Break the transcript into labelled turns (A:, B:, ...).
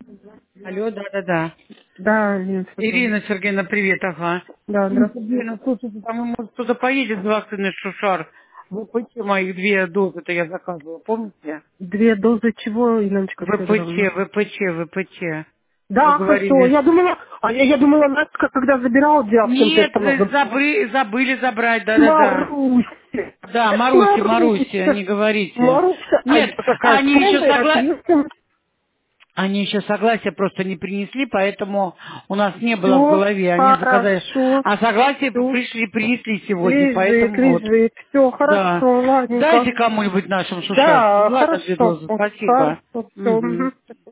A: Алло, да-да-да.
B: Да, Ирина Сергеевна.
A: Ирина Сергеевна, привет, ага.
B: Да,
A: Ирина
B: здравствуйте.
A: Сергеевна, слушайте, там, может, кто-то поедет в вакцинный шушар. ВПЧ моих 2 дозы-то я заказывала, помните?
B: Две дозы чего, Инночка Федоровна?
A: ВПЧ. Вы
B: Да, хорошо.
A: говорили.
B: Я думала, Настя, когда забирала диапсин,
A: Нет,
B: это надо было.
A: забыли забрать, да-да-да.
B: Маруся.
A: Да, Маруся, не
B: Маруся.
A: говорите.
B: Маруся. А я
A: Нет,
B: какая
A: они еще
B: скромная, ответственная.
A: Они еще согласие просто не принесли, поэтому у нас не было в
B: Все,
A: голове. Они заказали,
B: хорошо.
A: а согласие
B: Все.
A: принесли сегодня,
B: Лежит,
A: поэтому вот.
B: лежит. Все,
A: Да.
B: хорошо, ладненько.
A: Дайте кому-нибудь нашим шушарцам.
B: Да,
A: Ладно, 2 дозы.
B: хорошо.
A: Спасибо.
B: Хорошо,
A: Мгм.
B: все.